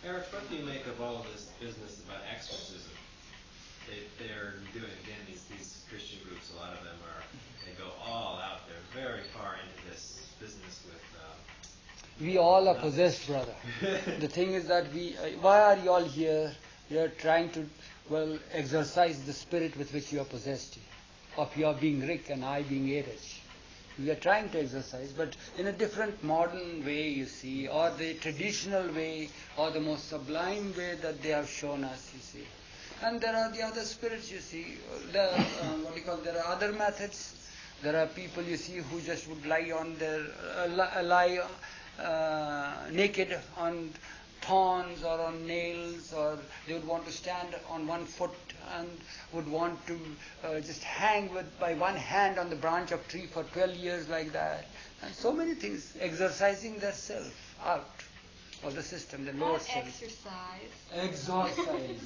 Eric, what do you make of all this business about exorcism? They're doing, again, these Christian groups, a lot of them they go all out. They're very far into this business with... we all are possessed, brother. The thing is that why are you all here? You are trying to, exercise the spirit with which you are possessed, of your being Rick and I being Erich. We are trying to exercise, but in a different modern way, you see, or the traditional way, or the most sublime way that they have shown us, you see. And there are the other spirits, you see. There are other methods. There are people, you see, who just would lie on their naked on thorns or on nails, or they would want to stand on one foot and would want to just hang by one hand on the branch of tree for 12 years like that. And so many things, exercising their self out of the system, the lower self. Exercise.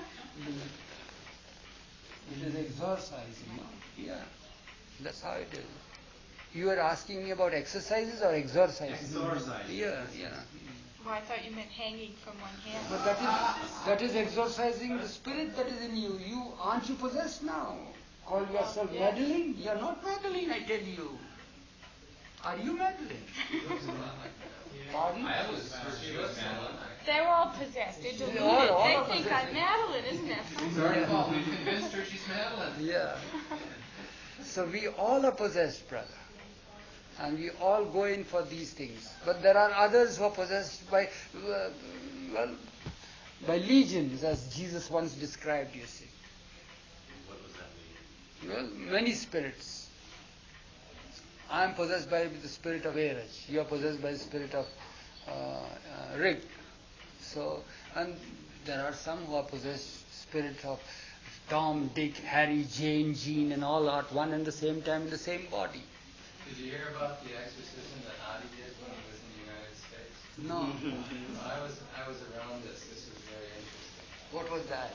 It is exercising, Yeah. That's how it is. You are asking me about exercises or exercises? Exercises. Yeah. Oh, I thought you meant hanging from one hand. But that is exercising the spirit that is in you. Aren't you possessed now? Call yourself meddling? You are not meddling, I tell you. Are you meddling? Pardon? She was Madeline. They're all possessed. They're deluded. They think I'm Madeline, isn't that funny? It's our fault. We've convinced her she's Madeline. Yeah. So we all are possessed, brother. And we all go in for these things. But there are others who are possessed by legions, as Jesus once described, you see. What does that mean? Well, many spirits. I am possessed by the spirit of Erich. You are possessed by the spirit of Rick. So, and there are some who are possessed spirit of Tom, Dick, Harry, Jane, Jean, and all at one and the same time in the same body. Did you hear about the exorcism that Adi did when he was in the United States? No. I was around this. This was very interesting. What was that?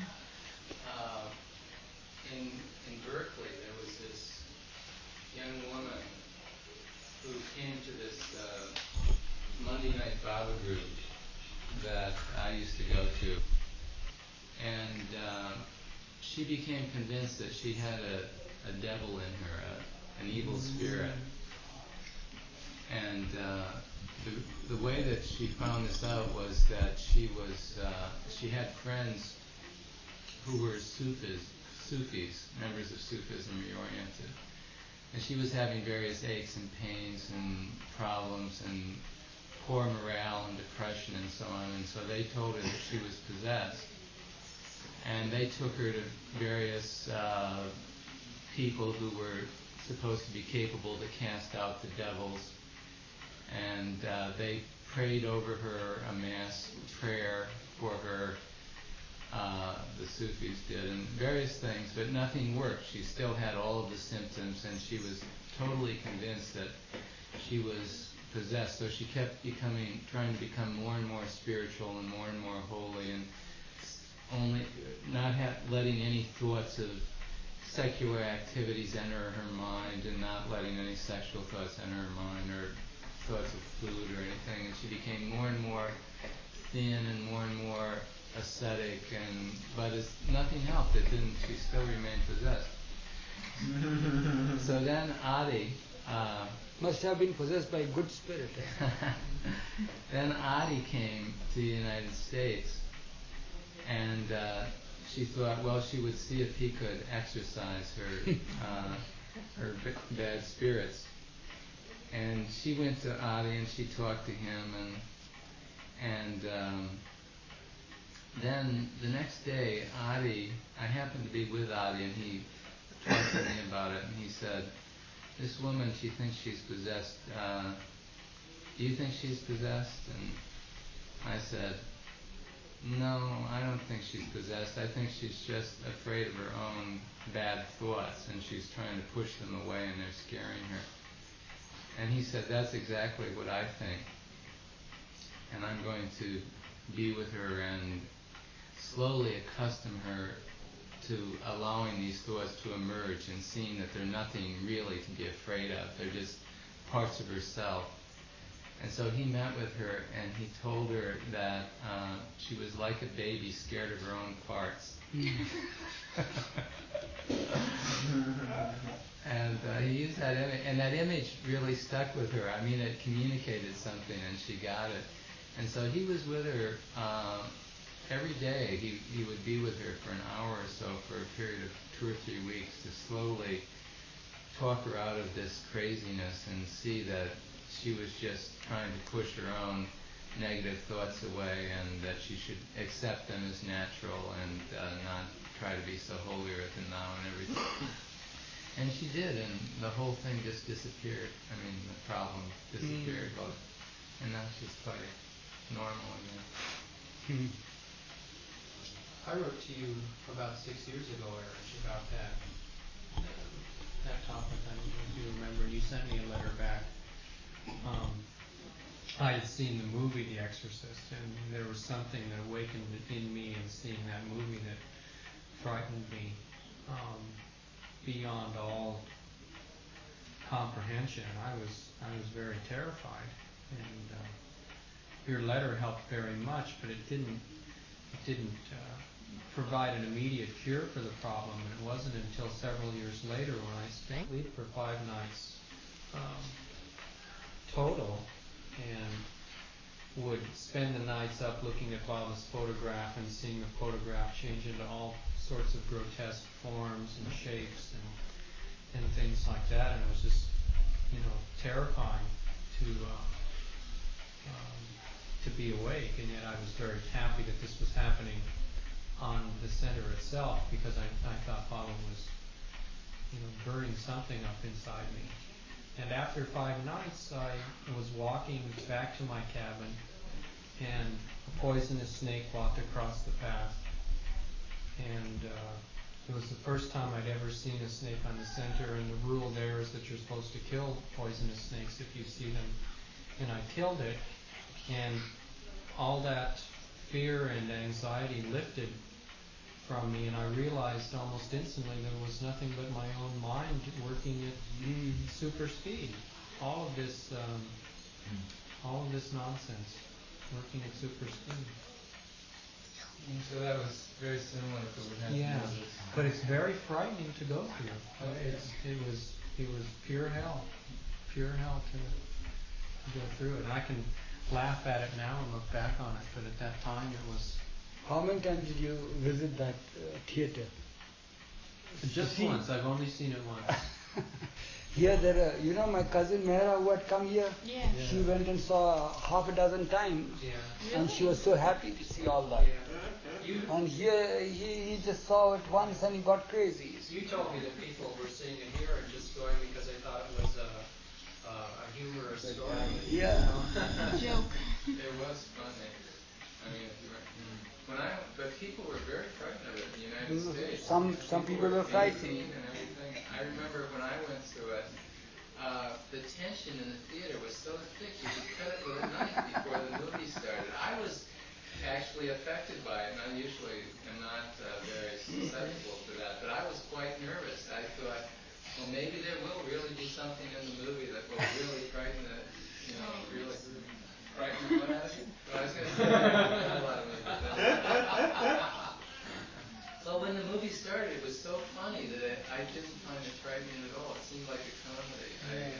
In Berkeley, there was this young woman who came to this Monday night Baba group that I used to go to, and she became convinced that she had a devil in her, an evil spirit. And the way that she found this out was that she had friends who were Sufis, members of Sufism reoriented. And she was having various aches and pains and problems and poor morale and depression and so on. And so they told her that she was possessed. And they took her to various people who were supposed to be capable to cast out the devils. And they prayed over her a mass prayer for her, the Sufis did, and various things, but nothing worked. She still had all of the symptoms, and she was totally convinced that she was possessed. So she kept trying to become more and more spiritual and more holy, and only not letting any thoughts of secular activities enter her mind, and not letting any sexual thoughts enter her mind, or thoughts of food or anything. And she became more and more thin and more ascetic, but as nothing helped, she still remained possessed. So then Adi must have been possessed by a good spirit. Then Adi came to the United States, and she thought, well, she would see if he could exorcise her bad spirits. And she went to Adi and she talked to him, and then the next day, I happened to be with Adi, and he talked to me about it, and he said, this woman, she thinks she's possessed. Do you think she's possessed? And I said, no, I don't think she's possessed. I think she's just afraid of her own bad thoughts, and she's trying to push them away, and they're scaring her. And he said, that's exactly what I think. And I'm going to be with her and slowly accustom her to allowing these thoughts to emerge and seeing that they're nothing really to be afraid of. They're just parts of herself. And so he met with her, and he told her that she was like a baby scared of her own farts. And he used that image, and that image really stuck with her. I mean, it communicated something, and she got it. And so he was with her every day. He would be with her for an hour or so for a period of 2 or 3 weeks to slowly talk her out of this craziness and see that she was just trying to push her own negative thoughts away, and that she should accept them as natural and not try to be so holier than thou and everything. And she did, and the whole thing just disappeared. I mean, the problem disappeared, and now she's quite normal again. I wrote to you about 6 years ago, Eric, about that topic. I don't know if you remember. You sent me a letter back. I had seen the movie The Exorcist, and there was something that awakened in me in seeing that movie that frightened me beyond all comprehension. I was very terrified, and your letter helped very much, but it didn't provide an immediate cure for the problem. And it wasn't until several years later when I stayed for 5 nights total, and would spend the nights up looking at Baba's photograph and seeing the photograph change into all sorts of grotesque forms and shapes and things like that. And it was just, terrifying to be awake. And yet I was very happy that this was happening on the center itself, because I thought Baba was, burning something up inside me. And after 5 nights, I was walking back to my cabin, and a poisonous snake walked across the path. And it was the first time I'd ever seen a snake on the center, and the rule there is that you're supposed to kill poisonous snakes if you see them. And I killed it, and all that fear and anxiety lifted from me, and I realized almost instantly there was nothing but my own mind working at super speed. All of this nonsense working at super speed. So that was very similar to what happened. Yeah, but it's very frightening to go through. It was pure hell to go through it. And I can laugh at it now and look back on it, but at that time it was. How many times did you visit that theater? Just once. I've only seen it once. Here there are, my cousin Mehra who had come here, Yeah. she went and saw half a dozen times. Yeah. And she was so happy to see all that. And here he just saw it once and he got crazy. You told me that people were seeing it here and just going because they thought it was a humorous story. Yeah. Joke. It was funny. I mean, but people were very frightened of it in the United States. Some people were frightened. And everything. I remember when I went to it, the tension in the theater was so thick you could cut it with a knife before the movie started. I was actually affected by it, and I usually am not very susceptible to that, but I was quite nervous. I thought, well, maybe there will really be something in the movie that will really frighten the, really frighten the fun out of you. Well, I was going to say a lot of me. So when the movie started, it was so funny that I didn't find it frightening at all. It seemed like a comedy.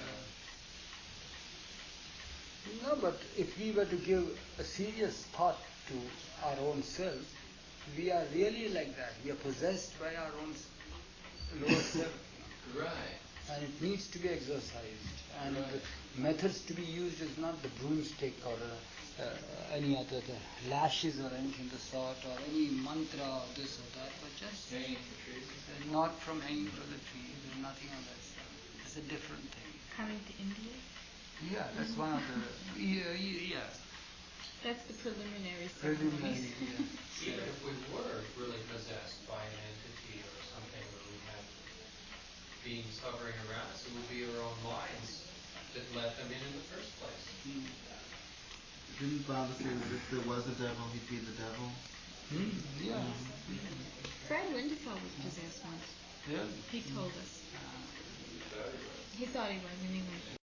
No, but if we were to give a serious thought to our own self, we are really like that. We are possessed by our own lower self. Right. And it needs to be exercised. And the methods to be used is not the broomstick or any other lashes or anything of the sort, or any mantra or this or that, but just Hanging from trees. not from hanging from the tree. There's nothing on that side. It's a different thing. Coming to India? Yeah, that's one of the... Yeah. That's the preliminary Preliminary, ceremonies. yeah. Even if we were really possessed by an entity or something, where we had beings hovering around us, it would be our own minds that let them in the first place. Didn't Baba say that if there was a devil, he'd be the devil? Yeah. Fred Winterfell was possessed once. Yeah. He told us. He thought he was anyway.